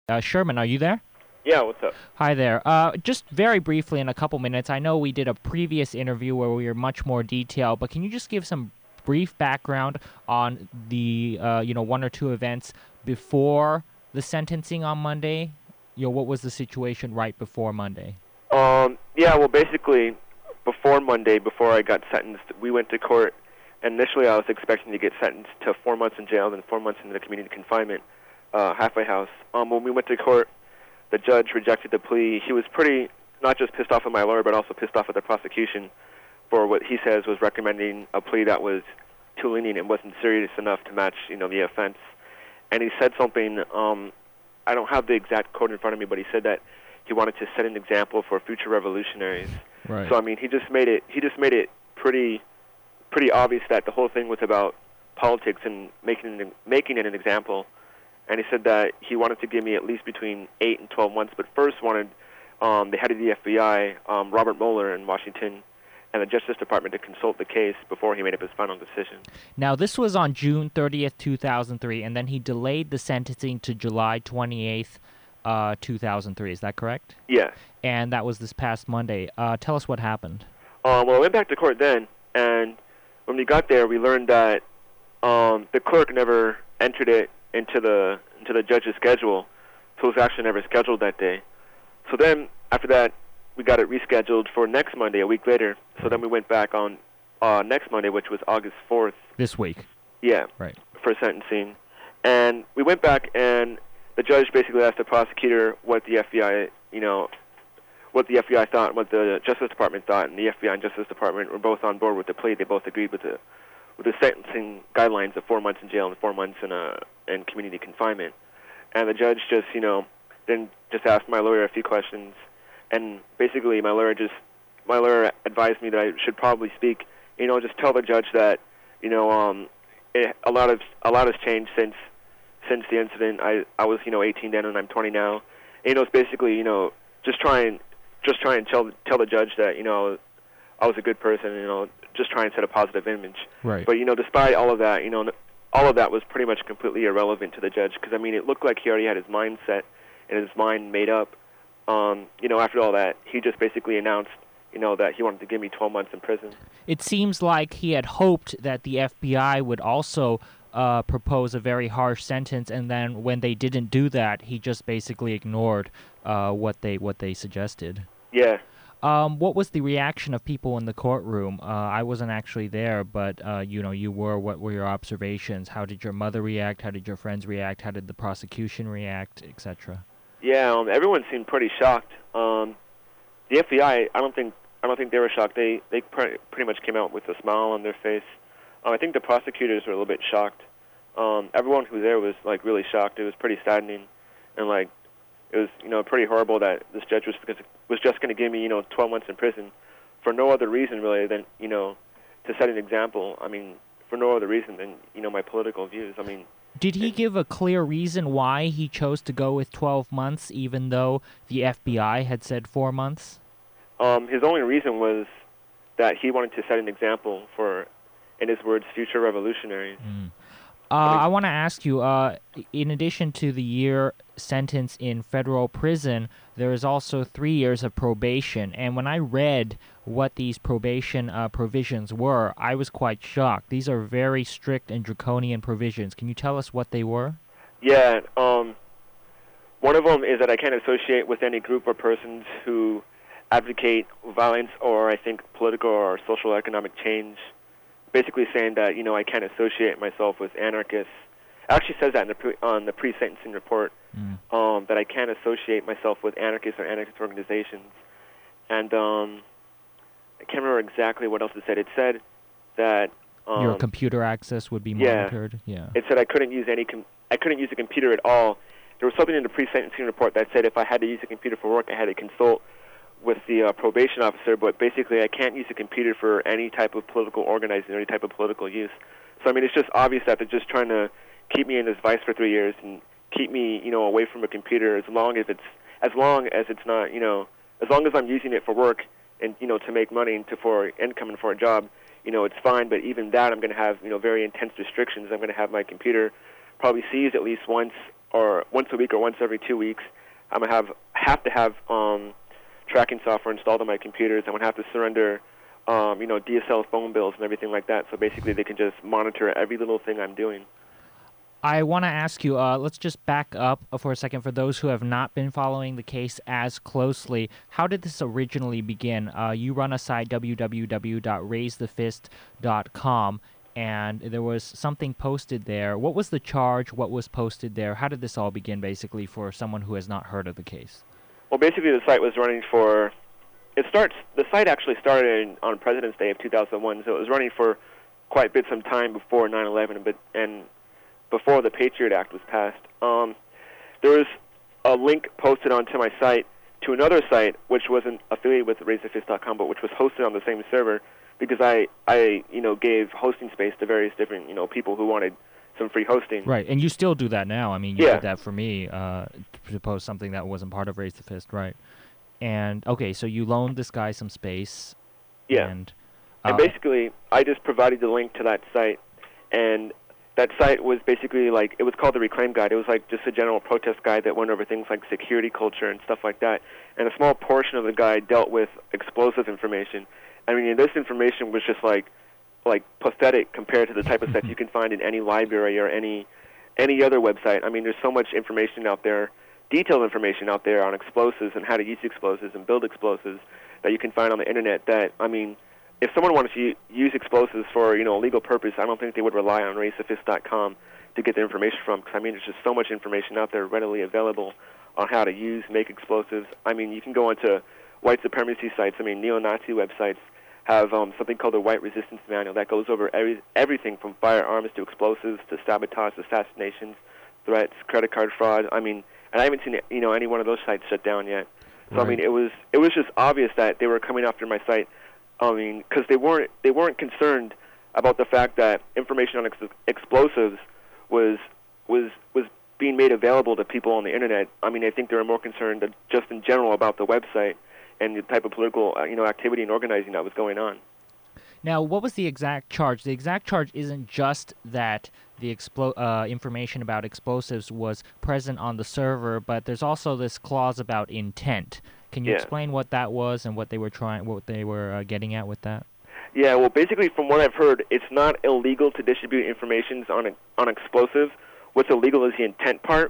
Sherman, are you there? Yeah, what's up? Hi there. Just very briefly, in a couple minutes, I know we did a previous interview where we were much more detailed, but can you just give some brief background on the, one or two events before the sentencing on Monday? What was the situation right before Monday? Yeah, well, basically, before Monday, before I got sentenced, we went to court. And initially, I was expecting to get sentenced to 4 months in jail and 4 months in the community confinement, halfway house. When we went to court, the judge rejected the plea. He was pretty, not just pissed off at my lawyer, but also pissed off at the prosecution for what he says was recommending a plea that was too lenient and wasn't serious enough to match, the offense. And he said something, I don't have the exact quote in front of me, but he said that he wanted to set an example for future revolutionaries. Right. So, he just made it pretty obvious that the whole thing was about politics and making it an example. And he said that he wanted to give me at least between 8 and 12 months, but first wanted the head of the FBI, Robert Mueller in Washington, and the Justice Department to consult the case before he made up his final decision. Now, this was on June 30th, 2003, and then he delayed the sentencing to July 28th, 2003. Is that correct? Yeah. And that was this past Monday. Tell us what happened. Well, I went back to court then, and when we got there, we learned that the clerk never entered it into the judge's schedule, so it was actually never scheduled that day. So then, after that, we got it rescheduled for next Monday, a week later. So then we went back on next Monday, which was August 4th. This week. Yeah. Right. For sentencing. And we went back, and the judge basically asked the prosecutor what the FBI, what the FBI thought and what the Justice Department thought, and the FBI and Justice Department were both on board with the plea. They both agreed with the sentencing guidelines of 4 months in jail and 4 months in community confinement. And the judge just, then just asked my lawyer a few questions, and basically my lawyer advised me that I should probably speak, just tell the judge that, a lot has changed since the incident. I was 18 then, and I'm 20 now. And, it's basically, just try and tell the judge that, I was a good person, just try and set a positive image. Right. But, despite all of that, all of that was pretty much completely irrelevant to the judge, because, it looked like he already had his mind set and his mind made up. After all that, he just basically announced, that he wanted to give me 12 months in prison. It seems like he had hoped that the FBI would also propose a very harsh sentence, and then when they didn't do that, he just basically ignored what they suggested. Yeah. What was the reaction of people in the courtroom? I wasn't actually there, but you were. What were your observations? How did your mother react? How did your friends react? How did the prosecution react, etc.? Yeah, everyone seemed pretty shocked. The FBI, I don't think they were shocked. They pretty much came out with a smile on their face. I think the prosecutors were a little bit shocked. Everyone who was there was really shocked. It was pretty saddening, and it was pretty horrible that this judge was just going to give me 12 months in prison for no other reason really than to set an example. For no other reason than my political views. Did he give a clear reason why he chose to go with 12 months, even though the FBI had said 4 months? His only reason was that he wanted to set an example for, in his words, future revolutionaries. I want to ask you, in addition to the year sentence in federal prison, there is also 3 years of probation. And when I read what these probation provisions were, I was quite shocked. These are very strict and draconian provisions. Can you tell us what they were? Yeah. One of them is that I can't associate with any group or persons who advocate violence or, I think, political or social economic change. Basically saying that, I can't associate myself with anarchists. It actually says that on the pre-sentencing report, that I can't associate myself with anarchists or anarchist organizations. And I can't remember exactly what else it said. It said that your computer access would be monitored. Yeah. It said I couldn't use a computer at all. There was something in the pre-sentencing report that said if I had to use a computer for work, I had to consult with the probation officer, but basically I can't use a computer for any type of political organizing or any type of political use. So it's just obvious that they're just trying to keep me in this vice for 3 years and keep me, away from a computer as long as I'm using it for work and, to make money and for income and for a job, it's fine. But even that, I'm going to have, very intense restrictions. I'm going to have my computer probably seized at least once or once a week or once every 2 weeks, I'm gonna have to have tracking software installed on my computers. I'm gonna have to surrender DSL phone bills and everything like that. So basically, they can just monitor every little thing I'm doing. I want to ask you, let's just back up for a second for those who have not been following the case as closely. How did this originally begin? You run a site, www.raisethefist.com, and there was something posted there. What was the charge? What was posted there? How did this all begin, basically, for someone who has not heard of the case? Well, basically, the site was running for... The site actually started on President's Day of 2001, so it was running for quite a bit some time before 9/11, and before the Patriot Act was passed. There was a link posted onto my site to another site, which wasn't affiliated with RaiseTheFist.com, but which was hosted on the same server, because I gave hosting space to various different, people who wanted some free hosting. Right, and you still do that now. I mean, you Yeah. did that for me to post something that wasn't part of Raise the Fist, right? And, okay, so you loaned this guy some space. Yeah. And basically, I just provided the link to that site, and that site was basically it was called the Reclaim Guide. It was just a general protest guide that went over things like security culture and stuff like that. And a small portion of the guide dealt with explosive information. I mean, this information was just like pathetic compared to the type of stuff you can find in any library or any other website. I mean, there's so much information out there, detailed information out there on explosives and how to use explosives and build explosives that you can find on the internet that, I mean, if someone wanted to use explosives for, a legal purpose, I don't think they would rely on RaiseTheFist.com to get their information from, because, I mean, there's just so much information out there readily available on how to make explosives. I mean, you can go onto white supremacy sites. I mean, neo-Nazi websites have something called the White Resistance Manual that goes over everything from firearms to explosives to sabotage, assassinations, threats, credit card fraud. I mean, and I haven't seen any one of those sites shut down yet. So Right. I mean, it was just obvious that they were coming after my site. I mean, because they weren't concerned about the fact that information on explosives was being made available to people on the internet. I mean, I think they were more concerned just in general about the website and the type of political activity and organizing that was going on. Now, what was the exact charge? The exact charge isn't just that the information about explosives was present on the server, but there's also this clause about intent. Can you explain what that was and what they were getting at with that? Yeah, well, basically, from what I've heard, it's not illegal to distribute information on explosives. What's illegal is the intent part.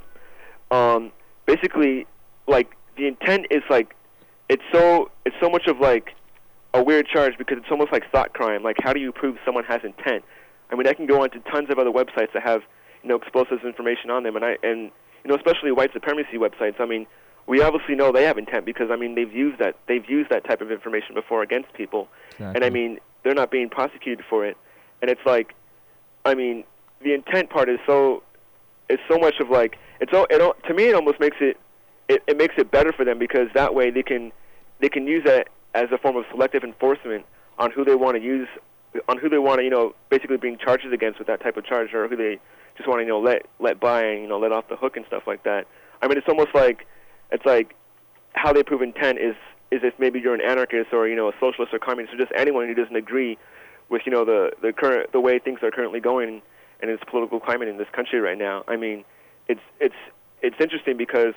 Basically, the intent is it's so much of a weird charge because it's almost like thought crime. How do you prove someone has intent? I mean, I can go onto tons of other websites that have explosives information on them, and especially white supremacy websites. I mean, we obviously know they have intent because, I mean, they've used that type of information before against people. Exactly. And I mean, they're not being prosecuted for it. And it's I mean, the intent part is so much of to me it almost makes it makes it better for them, because that way they can use that as a form of selective enforcement on who they want to use, on who they want to basically bring charges against with that type of charge, or who they just want to let by and let off the hook and stuff like that. I mean, it's almost it's how they prove intent is if maybe you're an anarchist or a socialist or communist or just anyone who doesn't agree with the way things are currently going in its political climate in this country right now. I mean, it's interesting because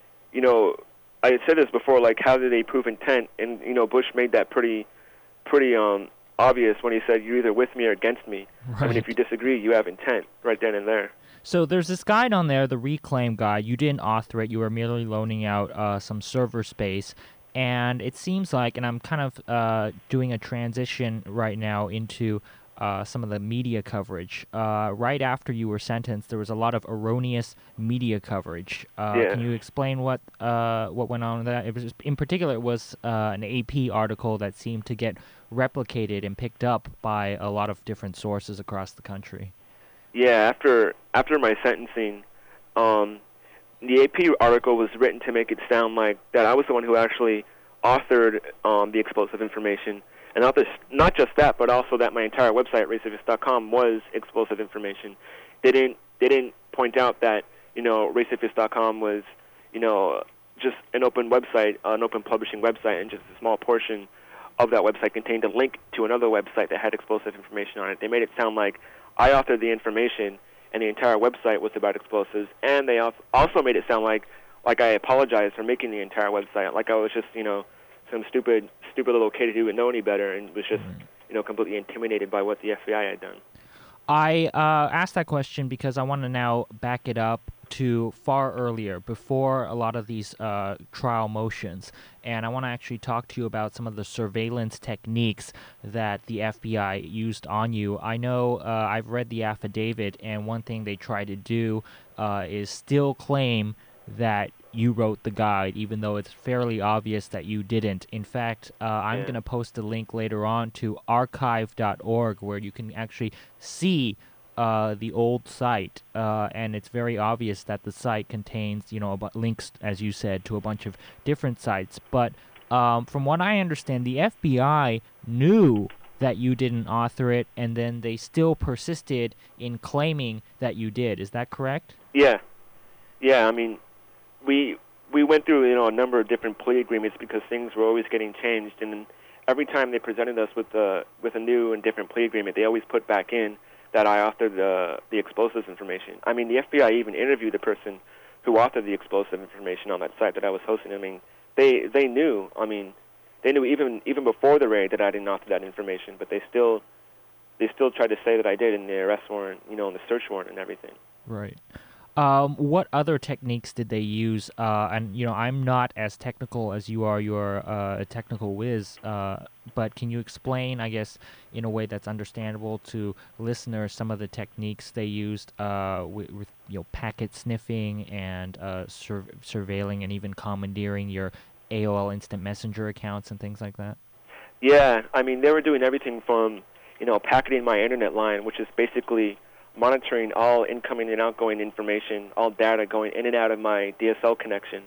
I had said this before, how do they prove intent? And Bush made that pretty obvious when he said, "You're either with me or against me." Right. I mean, if you disagree, you have intent right then and there. So there's this guide on there, the Reclaim Guide. You didn't author it. You were merely loaning out some server space. And it seems like, and I'm kind of doing a transition right now into some of the media coverage. Right after you were sentenced, there was a lot of erroneous media coverage. Can you explain what went on with that? It was in particular, it was an AP article that seemed to get replicated and picked up by a lot of different sources across the country. Yeah, after my sentencing, the AP article was written to make it sound like that I was the one who actually authored the explosive information. And not just that, but also that my entire website, RaiseTheFist.com, was explosive information. They didn't point out that RaiseTheFist.com was just an open website, an open publishing website, and just a small portion of that website contained a link to another website that had explosive information on it. They made it sound like I authored the information, and the entire website was about explosives. And they also made it sound like I apologized for making the entire website, like I was just, some stupid little kid who didn't know any better and was just, completely intimidated by what the FBI had done. I asked that question because I want to now back it up to far earlier, before a lot of these trial motions. And I want to actually talk to you about some of the surveillance techniques that the FBI used on you. I know I've read the affidavit, and one thing they try to do is still claim that you wrote the guide, even though it's fairly obvious that you didn't. In fact, I'm going to post a link later on to archive.org where you can actually see the old site, and it's very obvious that the site contains, links, as you said, to a bunch of different sites. But from what I understand, the FBI knew that you didn't author it, and then they still persisted in claiming that you did. Is that correct? Yeah. I mean, we went through a number of different plea agreements because things were always getting changed, and every time they presented us with a new and different plea agreement, they always put back in that I authored the explosives information. I mean, the FBI even interviewed the person who authored the explosive information on that site that I was hosting. I mean, they knew. I mean, they knew even before the raid that I didn't author that information, but they still tried to say that I did in the arrest warrant, in the search warrant and everything. Right. What other techniques did they use? And I'm not as technical as you are. You're a technical whiz. But can you explain, I guess, in a way that's understandable to listeners, some of the techniques they used with packet sniffing and surveilling and even commandeering your AOL Instant Messenger accounts and things like that? Yeah, I mean, they were doing everything from packeting my internet line, which is basically monitoring all incoming and outgoing information, all data going in and out of my DSL connection.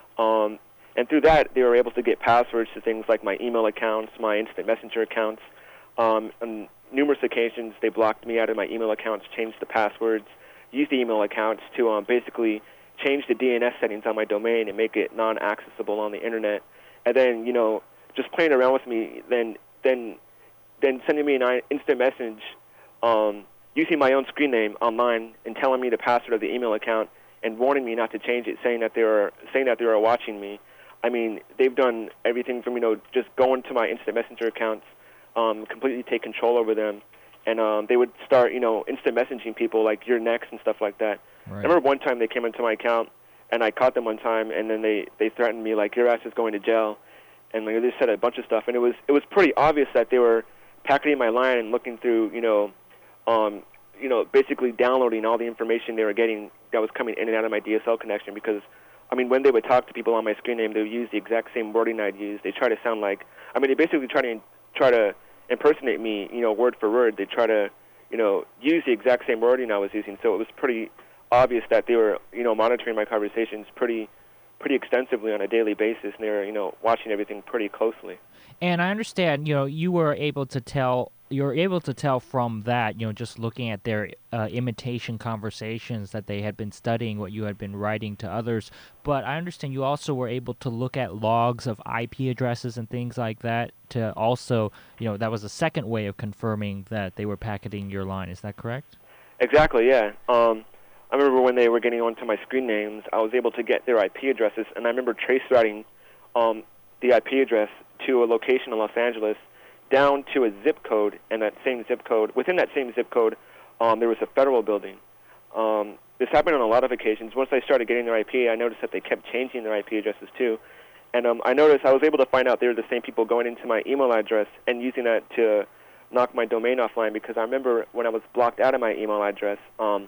And through that, they were able to get passwords to things like my email accounts, my instant messenger accounts. On numerous occasions, they blocked me out of my email accounts, changed the passwords, used the email accounts to basically change the DNS settings on my domain and make it non-accessible on the internet. And then, just playing around with me, then sending me an instant message, using my own screen name online and telling me the password of the email account and warning me not to change it, saying that they were watching me. I mean, they've done everything from just going to my instant messenger accounts, completely take control over them, and they would start instant messaging people like "you're next" and stuff like that. Right. I remember one time they came into my account and I caught them one time, and then they threatened me like "your ass is going to jail," and they just said a bunch of stuff, and it was pretty obvious that they were packeting my line and looking through basically downloading all the information they were getting that was coming in and out of my DSL connection. Because, I mean, when they would talk to people on my screen name, they would use the exact same wording I'd use. They try to sound like, they basically try to impersonate me, word for word. They try to, use the exact same wording I was using. So it was pretty obvious that they were, monitoring my conversations pretty extensively on a daily basis, and they were, watching everything pretty closely. And I understand, you were able to tell. You're able to tell from that, just looking at their imitation conversations that they had been studying what you had been writing to others. But I understand you also were able to look at logs of IP addresses and things like that to also, that was a second way of confirming that they were packeting your line. Is that correct? Exactly, yeah. I remember when they were getting onto my screen names, I was able to get their IP addresses, and I remember trace routing the IP address to a location in Los Angeles down to a zip code, and within that same zip code, there was a federal building. This happened on a lot of occasions. Once I started getting their IP, I noticed that they kept changing their IP addresses too. And I noticed I was able to find out they were the same people going into my email address and using that to knock my domain offline, because I remember when I was blocked out of my email address, I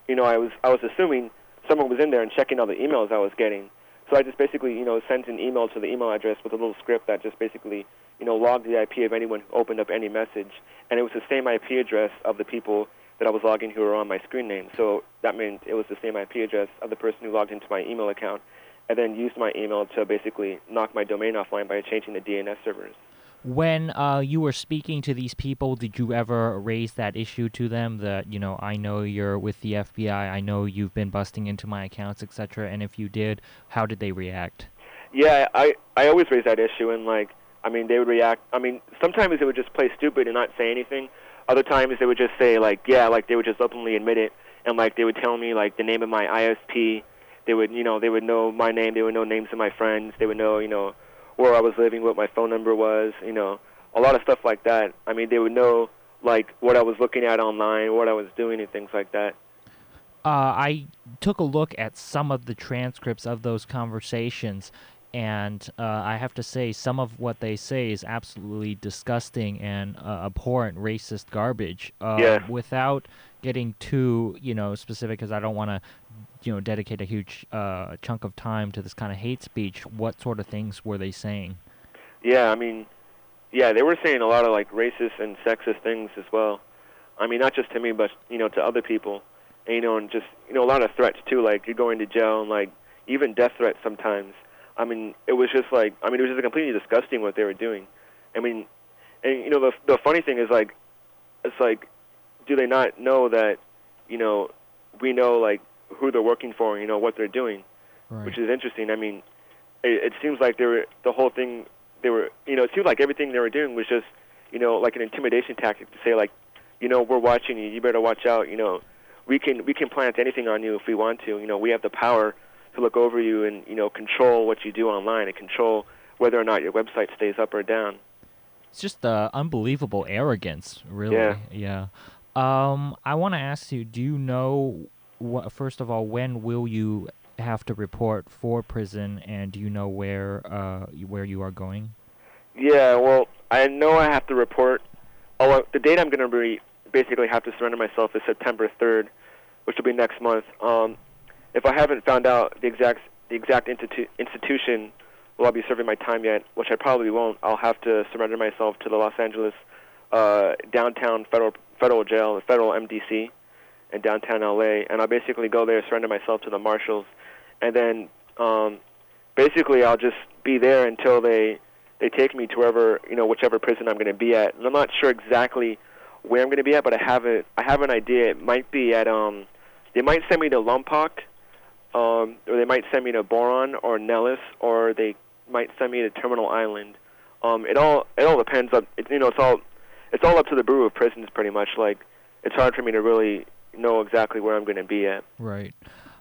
was assuming someone was in there and checking all the emails I was getting. So I just basically, sent an email to the email address with a little script that just basically, logged the IP of anyone who opened up any message. And it was the same IP address of the people that I was logging who were on my screen name. So that meant it was the same IP address of the person who logged into my email account and then used my email to basically knock my domain offline by changing the DNS servers. When you were speaking to these people, did you ever raise that issue to them that, I know you're with the FBI, I know you've been busting into my accounts, etc., and if you did, how did they react? Yeah, I always raise that issue, and, they would react. Sometimes they would just play stupid and not say anything. Other times they would just say, they would just openly admit it. and like they would tell me like the name of my ISP. They would know my name. They would know names of my friends. They would know where I was living, what my phone number was. A lot of stuff like that. I mean, they would know like what I was looking at online, what I was doing, and things like that. I took a look at some of the transcripts of those conversations, and I have to say some of what they say is absolutely disgusting and abhorrent racist garbage. Yeah. Without getting too, specific, because I don't want to, dedicate a huge chunk of time to this kind of hate speech, what sort of things were they saying? Yeah, I mean, yeah, they were saying a lot of like racist and sexist things as well. I mean, not just to me, but to other people. And just a lot of threats too, like you're going to jail and like even death threats sometimes. I mean, it was just completely disgusting what they were doing. I mean, and the funny thing is like, it's like, do they not know that, we know like who they're working for, what they're doing, Right. Which is interesting. I mean, it seems like it seemed like everything they were doing was just, like an intimidation tactic to say like, we're watching you, you better watch out, we can plant anything on you if we want to, we have the power to look over you and, control what you do online and control whether or not your website stays up or down. It's just unbelievable arrogance, really. Yeah. I want to ask you, do you know, first of all, when will you have to report for prison, and do you know where you are going? Yeah, well, I know I have to report. The date I'm going to basically have to surrender myself is September 3rd, which will be next month. If I haven't found out the exact institution where I'll be serving my time yet, which I probably won't, I'll have to surrender myself to the Los Angeles downtown federal jail, federal MDC, in downtown LA, and I'll basically go there, surrender myself to the marshals, and then basically I'll just be there until they take me to whichever prison I'm going to be at. And I'm not sure exactly where I'm going to be at, but I have an idea. It might be at they might send me to Lompoc, or they might send me to Boron or Nellis, or they might send me to Terminal Island. It all depends on it's all up to the Bureau of Prisons pretty much. Like it's hard for me to really know exactly where I'm going to be at. Right.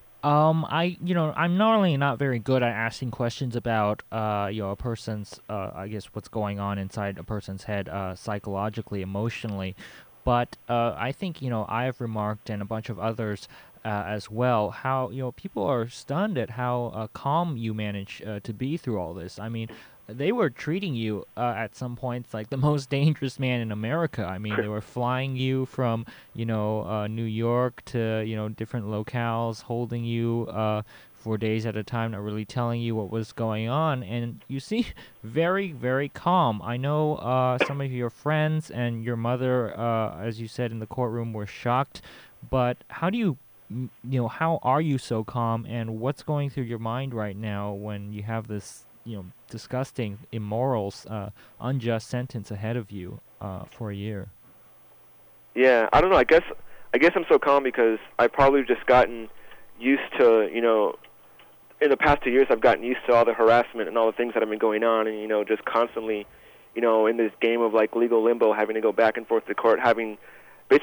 I'm normally not very good at asking questions about, a person's, I guess, what's going on inside a person's head, psychologically, emotionally. But I think, I have remarked, and a bunch of others as well, how, people are stunned at how calm you manage to be through all this. I mean, they were treating you at some points like the most dangerous man in America. I mean, they were flying you from, New York to, different locales, holding you for days at a time, not really telling you what was going on. And you seem very, very calm. I know some of your friends and your mother, as you said in the courtroom, were shocked. But how do you, how are you so calm? And what's going through your mind right now when you have this disgusting, immoral, unjust sentence ahead of you for a year? Yeah, I don't know. I guess I'm so calm because I've probably just gotten used to, in the past 2 years, I've gotten used to all the harassment and all the things that have been going on, and just constantly, in this game of like legal limbo, having to go back and forth to court, having the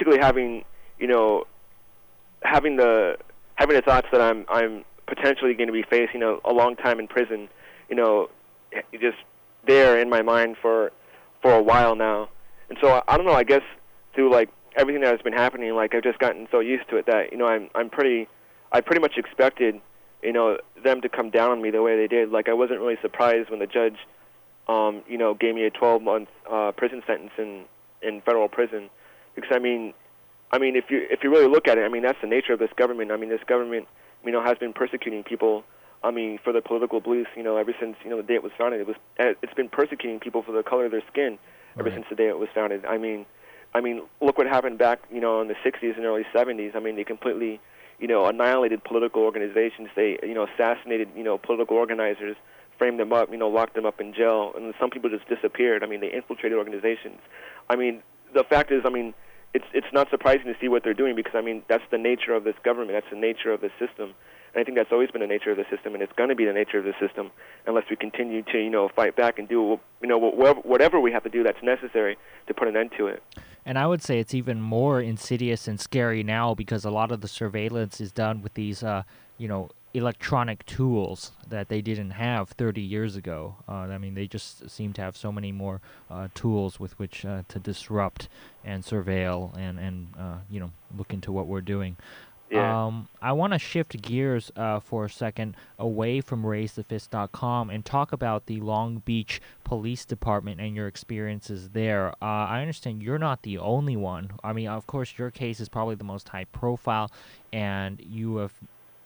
thoughts that I'm potentially going to be facing a long time in prison. Just there in my mind for a while now. And so I don't know, I guess through like everything that has been happening, like I've just gotten so used to it that, I pretty much expected, them to come down on me the way they did. Like I wasn't really surprised when the judge, gave me a 12-month prison sentence in federal prison. Because I mean, if you really look at it, that's the nature of this government. This government, has been persecuting people. For the political beliefs, ever since, the day it was founded, it's been persecuting people for the color of their skin ever since the day it was founded. Look what happened back, in the 60s and early 70s. They completely, annihilated political organizations. They, assassinated, political organizers, framed them up, locked them up in jail, and some people just disappeared. They infiltrated organizations. The fact is, it's not surprising to see what they're doing because, that's the nature of this government. That's the nature of the system. And I think that's always been the nature of the system, and it's going to be the nature of the system unless we continue to, fight back and do, whatever we have to do that's necessary to put an end to it. And I would say it's even more insidious and scary now because a lot of the surveillance is done with these, electronic tools that they didn't have 30 years ago. I mean, they just seem to have so many more tools with which to disrupt and surveil and look into what we're doing. Yeah. I want to shift gears for a second away from RaiseTheFist.com and talk about the Long Beach Police Department and your experiences there. I understand you're not the only one. I mean, of course, your case is probably the most high profile, and you have,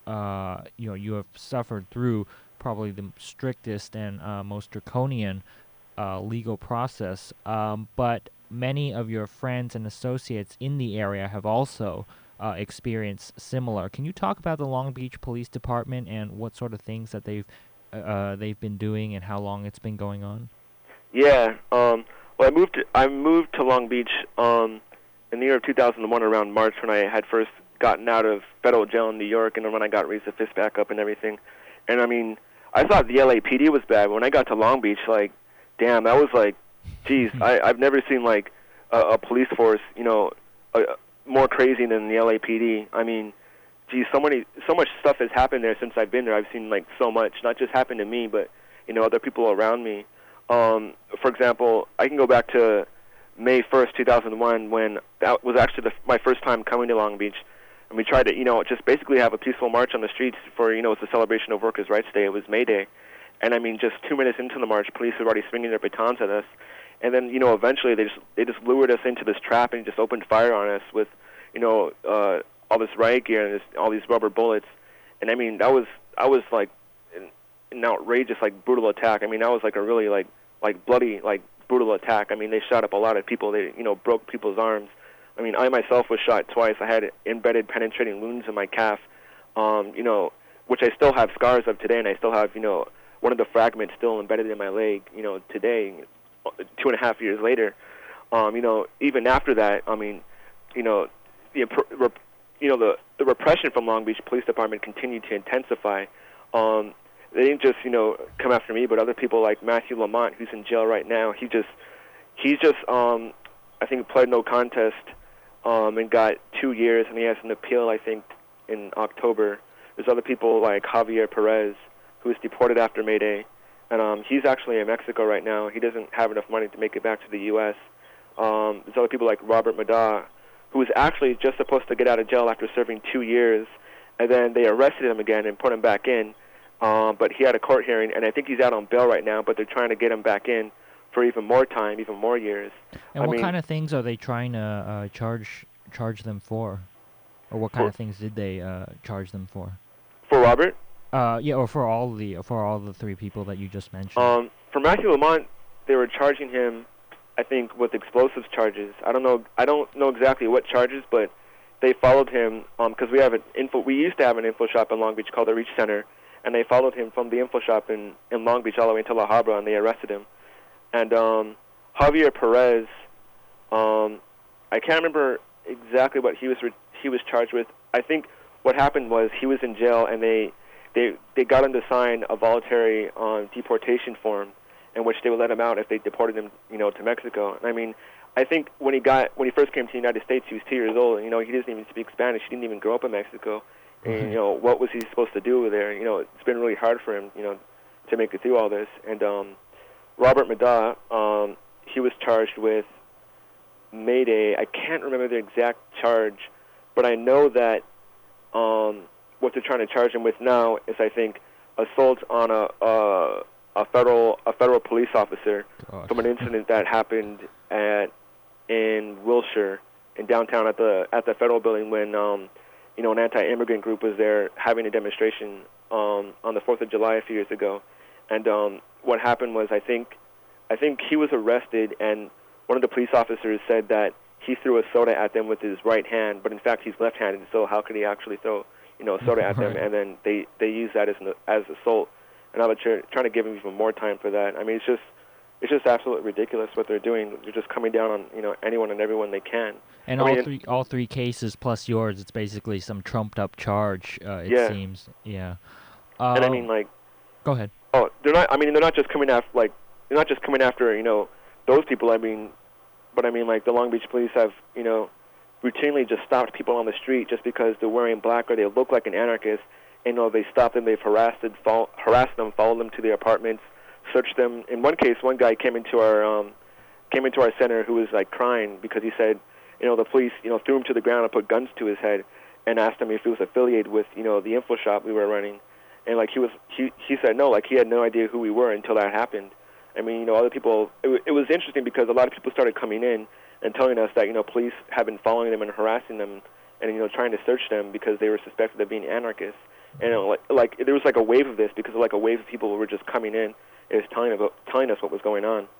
you have suffered through probably the strictest and most draconian legal process. But many of your friends and associates in the area have also experience similar. Can you talk about the Long Beach Police Department and what sort of things that they've been doing and how long it's been going on? Yeah. Well, I moved to Long Beach in the year of 2001 around March when I had first gotten out of federal jail in New York, and then when I got Raise the Fist back up and everything. And I mean, I thought the LAPD was bad. But when I got to Long Beach, like, damn, that was like, geez, I've never seen like a police force, more crazy than the LAPD. I mean, geez, so much stuff has happened there since I've been there. I've seen like so much, not just happen to me, but other people around me. For example, I can go back to May 1st, 2001, when that was actually my first time coming to Long Beach, and we tried to, just basically have a peaceful march on the streets for, it's a celebration of Workers' Rights Day. It was May Day, and I mean, just 2 minutes into the march, police were already swinging their batons at us. And then, eventually they just lured us into this trap and just opened fire on us with, all this riot gear and all these rubber bullets. And I mean, that was like an outrageous, like, brutal attack. I mean, that was like a really like bloody, like, brutal attack. I mean, they shot up a lot of people. They, broke people's arms. I mean, I myself was shot twice. I had embedded, penetrating wounds in my calf, which I still have scars of today, and I still have, one of the fragments still embedded in my leg, today, 2.5 years later. Even after that, I mean, the repression from Long Beach Police Department continued to intensify. They didn't just, come after me, but other people like Matthew Lamont, who's in jail right now. He's just, I think, pled no contest, and got 2 years, and he has an appeal, I think, in October. There's other people like Javier Perez, who was deported after May Day, and he's actually in Mexico right now. He doesn't have enough money to make it back to the U.S. There's other people like Robert Mada, who was actually just supposed to get out of jail after serving 2 years, and then they arrested him again and put him back in. But he had a court hearing, and I think he's out on bail right now, but they're trying to get him back in for even more time, even more years. And what kind of things are they trying to charge them for? Or what kind of things did they charge them for? For Robert? Or for all the three people that you just mentioned. For Matthew Lamont, they were charging him, I think, with explosives charges. I don't know exactly what charges, but they followed him because we used to have an info shop in Long Beach called the Reach Center, and they followed him from the info shop in Long Beach all the way into La Habra, and they arrested him. And Javier Perez, I can't remember exactly what he was charged with. I think what happened was he was in jail, and they got him to sign a voluntary deportation form, in which they would let him out if they deported him, to Mexico. And I mean, I think when he first came to the United States, he was 2 years old, and he doesn't even speak Spanish. He didn't even grow up in Mexico. And what was he supposed to do there? It's been really hard for him, to make it through all this. And Robert Mada, he was charged with May Day. I can't remember the exact charge, but I know that what they're trying to charge him with now is, I think, assault on a federal police officer from an incident that happened in Wilshire, in downtown at the federal building when an anti-immigrant group was there having a demonstration on the 4th of July a few years ago. And what happened was, I think he was arrested, and one of the police officers said that he threw a soda at them with his right hand, but in fact he's left-handed, so how could he actually throw soda at them? And then they used that as assault, and now they're trying to give him even more time for that. I mean, it's just absolutely ridiculous what they're doing. They're just coming down on anyone and everyone they can. And all three cases plus yours, it's basically some trumped up charge. It seems. Yeah. And I mean, like. Go ahead. Oh, they're not. I mean, they're not just coming after those people. I mean, but I mean, like, the Long Beach police have, routinely just stopped people on the street just because they're wearing black or they look like an anarchist. And, they stopped them, they've harassed them, followed them to their apartments, searched them. In one case, one guy came into our center who was, like, crying because he said, the police, threw him to the ground and put guns to his head and asked him if he was affiliated with, the info shop we were running. And, like, he said no, like, he had no idea who we were until that happened. I mean, other people, it was interesting because a lot of people started coming in and telling us that, police have been following them and harassing them and, trying to search them because they were suspected of being anarchists. And, like there was, like, a wave of this because, like, a wave of people were just coming in and just telling us what was going on.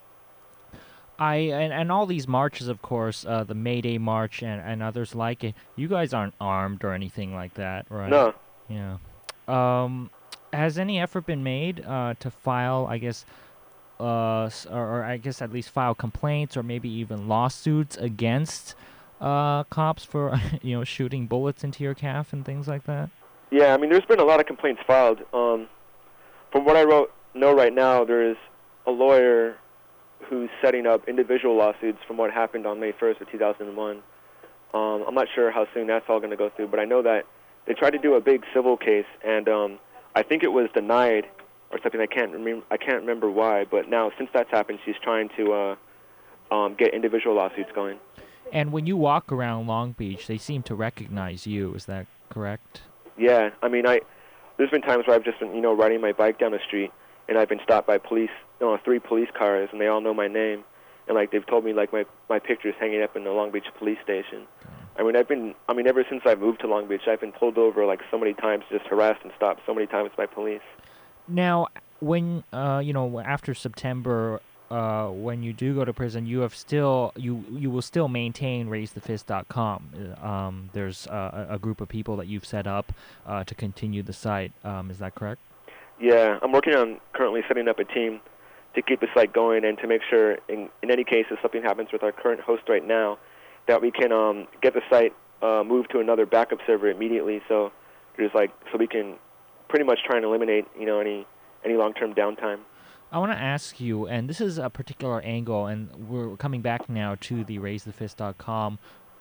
And all these marches, of course, the May Day March and others like it, you guys aren't armed or anything like that, right? No. Yeah. Has any effort been made to file, I guess, or I guess at least file complaints or maybe even lawsuits against cops for, shooting bullets into your calf and things like that? Yeah, I mean, there's been a lot of complaints filed. From what I know right now, there is a lawyer who's setting up individual lawsuits from what happened on May 1st of 2001. I'm not sure how soon that's all going to go through, but I know that they tried to do a big civil case, and I think it was denied or something. I can't remember why, but now since that's happened, she's trying to get individual lawsuits going. And when you walk around Long Beach, they seem to recognize you. Is that correct? Yeah, I mean, there's been times where I've just been, riding my bike down the street, and I've been stopped by police, 3 police cars, and they all know my name, and, like, they've told me, like, my picture's hanging up in the Long Beach police station. Okay. I mean, ever since I moved to Long Beach, I've been pulled over, like, so many times, just harassed and stopped so many times by police. Now, when, after September, when you do go to prison, you have still you will still maintain RaiseTheFist.com. There's a group of people that you've set up to continue the site. Is that correct? Yeah, I'm working on currently setting up a team to keep the site going and to make sure, in any case, if something happens with our current host right now, that we can get the site moved to another backup server immediately. So we can pretty much try and eliminate any long-term downtime. I want to ask you, and this is a particular angle, and we're coming back now to the RaiseTheFist.com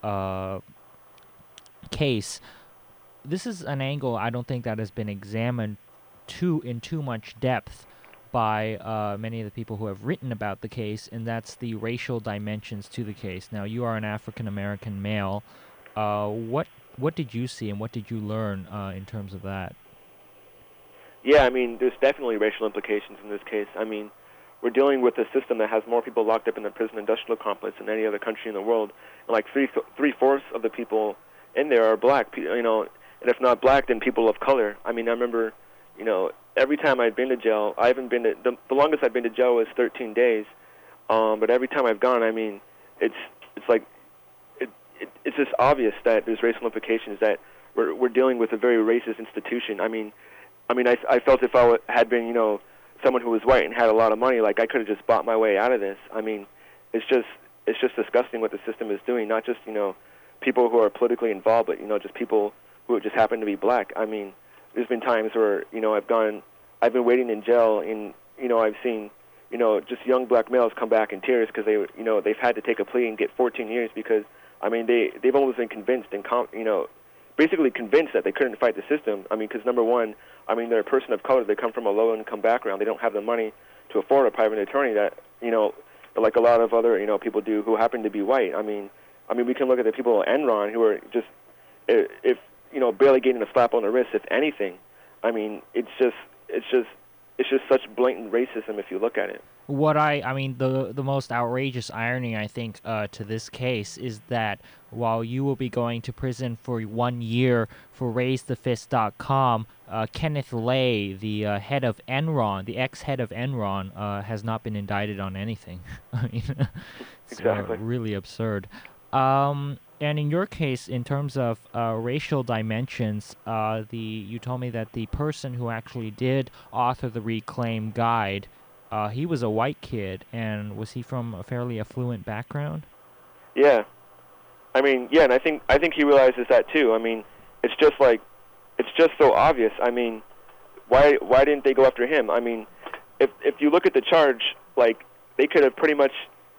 case. This is an angle I don't think that has been examined in too much depth by many of the people who have written about the case, and that's the racial dimensions to the case. Now, you are an African-American male. What did you see and what did you learn in terms of that? Yeah, I mean, there's definitely racial implications in this case. I mean, we're dealing with a system that has more people locked up in the prison industrial complex than any other country in the world. And like three-fourths of the people in there are black, and if not black, then people of color. I mean, I remember, every time I've been to jail, I haven't been to, the longest I've been to jail was 13 days. But every time I've gone, I mean, it's just obvious that there's racial implications, that we're dealing with a very racist institution. I felt if I had been, someone who was white and had a lot of money, like I could have just bought my way out of this. I mean, it's just disgusting what the system is doing. Not just, people who are politically involved, but, just people who just happen to be black. I mean, there's been times where, I've been waiting in jail and, I've seen, just young black males come back in tears because they've had to take a plea and get 14 years because, I mean, they've almost been convinced and, basically convinced that they couldn't fight the system. I mean, because number one, they're a person of color. They come from a low-income background. They don't have the money to afford a private attorney that, like a lot of other, people do who happen to be white. I mean, we can look at the people at Enron who are just, if barely getting a slap on the wrist, if anything. I mean, it's just such blatant racism if you look at it. The most outrageous irony, I think, to this case is that while you will be going to prison for 1 year for RaiseTheFist.com, Kenneth Lay, the head of Enron, the ex-head of Enron, has not been indicted on anything. I mean, it's exactly. Really absurd. And in your case, in terms of racial dimensions, you told me that the person who actually did author the Reclaim Guide, he was a white kid, and was he from a fairly affluent background? Yeah. And I think he realizes that too. I mean, it's just so obvious. I mean, why didn't they go after him? I mean, if you look at the charge, like, they could have pretty much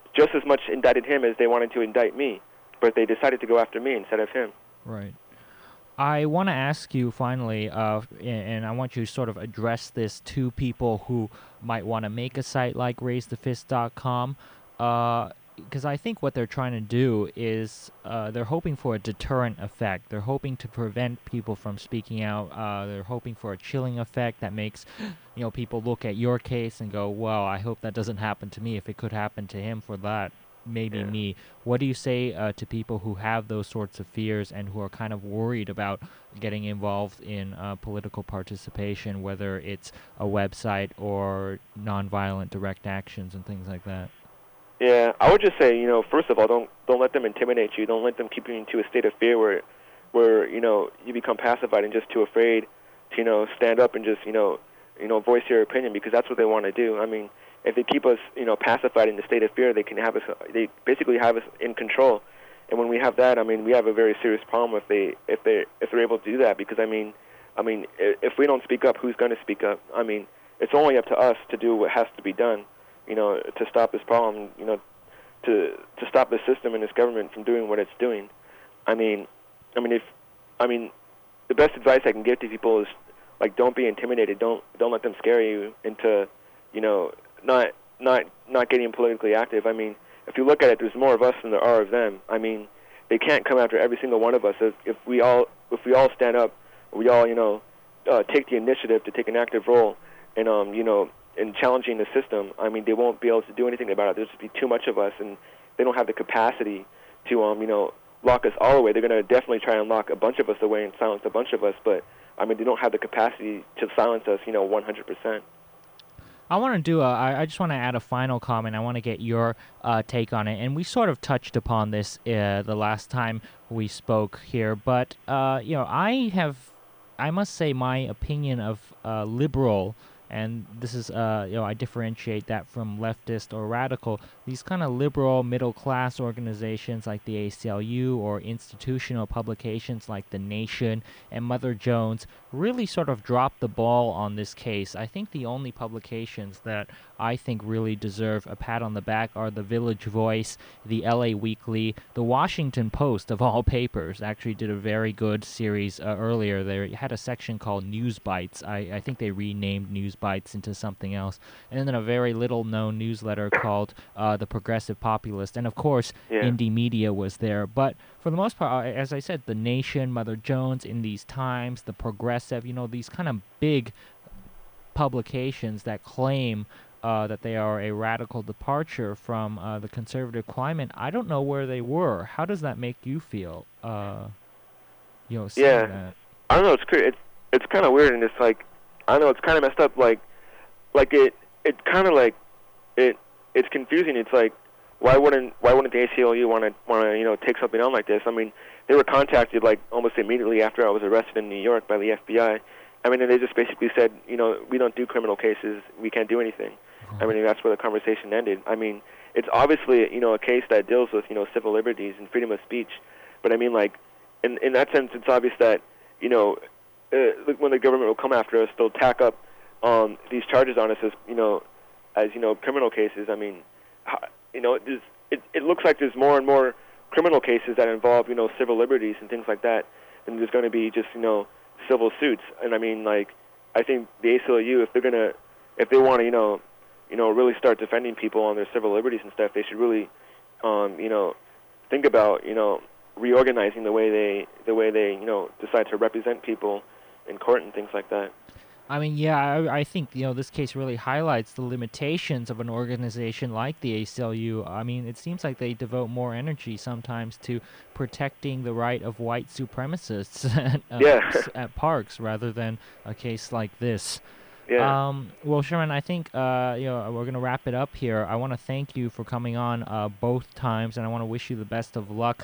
just as much indicted him as they wanted to indict me, but they decided to go after me instead of him. Right. I want to ask you finally, and I want you to sort of address this to people who might want to make a site like RaiseTheFist.com, because I think what they're trying to do is they're hoping for a deterrent effect. They're hoping to prevent people from speaking out. They're hoping for a chilling effect that makes, people look at your case and go, "Well, I hope that doesn't happen to me. If it could happen to him for that, maybe me." What do you say to people who have those sorts of fears and who are kind of worried about getting involved in political participation, whether it's a website or nonviolent direct actions and things like that? Yeah, I would just say, first of all, don't let them intimidate you. Don't let them keep you into a state of fear where you become pacified and just too afraid to stand up and just voice your opinion, because that's what they want to do. I mean, if they keep us pacified in the state of fear, they basically have us in control. And when we have that, I mean, we have a very serious problem if they're able to do that, because I mean if we don't speak up, who's going to speak up? I mean, it's only up to us to do what has to be done, to stop this problem, to stop the system and this government from doing what it's doing. The best advice I can give to people is, like, don't be intimidated. Don't let them scare you into, not getting politically active. I mean, if you look at it, there's more of us than there are of them. I mean, they can't come after every single one of us. If we all stand up, we all take the initiative to take an active role in in challenging the system. I mean, they won't be able to do anything about it. There's just be too much of us, and they don't have the capacity to lock us all away. They're going to definitely try and lock a bunch of us away and silence a bunch of us, but I mean, they don't have the capacity to silence us 100%. I want to do I just want to add a final comment. I want to get your take on it. And we sort of touched upon this the last time we spoke here. But, I must say my opinion of liberal, and this is, I differentiate that from leftist or radical. These kind of liberal middle-class organizations like the ACLU or institutional publications like The Nation and Mother Jones really sort of dropped the ball on this case. I think the only publications that I think really deserve a pat on the back are the Village Voice, the LA Weekly, the Washington Post, of all papers, actually did a very good series earlier. They had a section called News Bites. I think they renamed News Bites into something else. And then a very little-known newsletter called The Progressive Populist. And, of course, Indie Media was there. But for the most part, as I said, The Nation, Mother Jones, In These Times, The Progressive, these kind of big publications that claim that they are a radical departure from the conservative climate. I don't know where they were. How does that make you feel? Seeing that? I don't know. It's kind of weird, and it's like, I don't know. It's kind of messed up. It's confusing. It's like, why wouldn't the ACLU want to take something on like this? I mean, they were contacted like almost immediately after I was arrested in New York by the FBI. I mean, and they just basically said, we don't do criminal cases. We can't do anything. I mean, that's where the conversation ended. I mean, it's obviously, a case that deals with, civil liberties and freedom of speech. But I mean, like, in that sense, it's obvious that, when the government will come after us, they'll tack up these charges on us as criminal cases. I mean, it looks like there's more and more criminal cases that involve, civil liberties and things like that, and there's going to be just, civil suits. And I mean, like, I think the ACLU, if they want to, really start defending people on their civil liberties and stuff, they should really, think about, reorganizing the way they decide to represent people in court and things like that. I mean, yeah, I think, this case really highlights the limitations of an organization like the ACLU. I mean, it seems like they devote more energy sometimes to protecting the right of white supremacists at parks rather than a case like this. Yeah. Well, Sherman, I think we're going to wrap it up here. I want to thank you for coming on both times, and I want to wish you the best of luck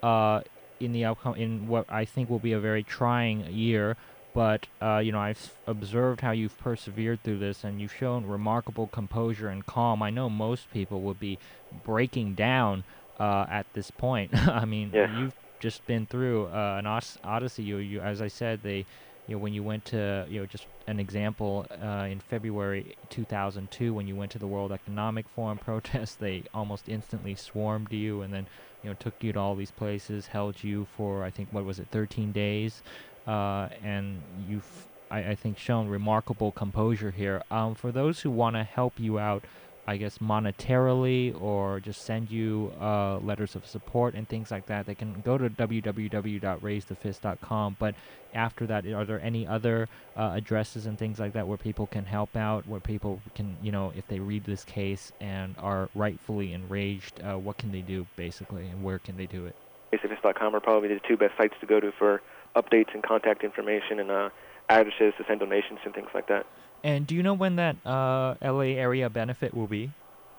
in what I think will be a very trying year. But, I've observed how you've persevered through this, and you've shown remarkable composure and calm. I know most people would be breaking down at this point. I mean, you've just been through an odyssey. You, as I said, they when you went to, just an example, in February 2002, when you went to the World Economic Forum protest, they almost instantly swarmed you and then, took you to all these places, held you for, I think, what was it, 13 days, and you've, I think, shown remarkable composure here. For those who want to help you out, I guess, monetarily or just send you letters of support and things like that, they can go to www.raisethefist.com. But after that, are there any other addresses and things like that where people can help out, where people can, if they read this case and are rightfully enraged, what can they do, basically, and where can they do it? RaiseTheFist.com are probably the two best sites to go to for updates and contact information and addresses to send donations and things like that. And do you know when that LA area benefit will be?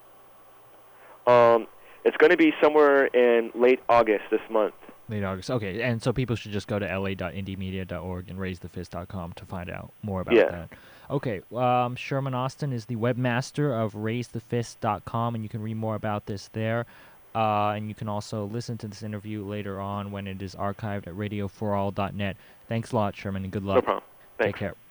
It's going to be somewhere in late August this month. Late August. Okay, and so people should just go to la.indiemedia.org and raisethefist.com to find out more about that. Okay, Sherman Austin is the webmaster of raisethefist.com, and you can read more about this there. And you can also listen to this interview later on when it is archived at radioforall.net. Thanks a lot, Sherman, and good luck. No problem. Thanks. Take care.